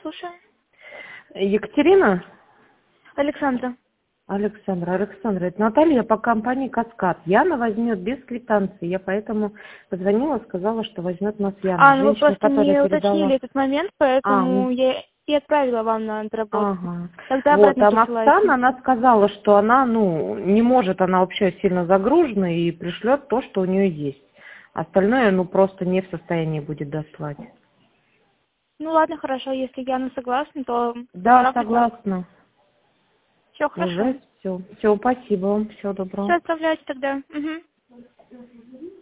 слушаю. Екатерина? Александра. Александра, это Наталья по компании «Каскад». Яна возьмет без квитанции. Я поэтому позвонила, сказала, что возьмет нас Яна. Ну вы Женщина, просто не которая уточнили передала... этот момент, поэтому я и отправила вам на отработку. Ага. Тогда Вот, обратно а присылайте. Оксана, она сказала, что она, не может, она вообще сильно загружена и пришлет то, что у нее есть. Остальное, просто не в состоянии будет дослать. Ну ладно, хорошо, если Яна согласна, то Да, отправлю так. согласна. Все хорошо. Уже все. Все, спасибо вам. Всего доброго. Все, отправляйте тогда. Угу.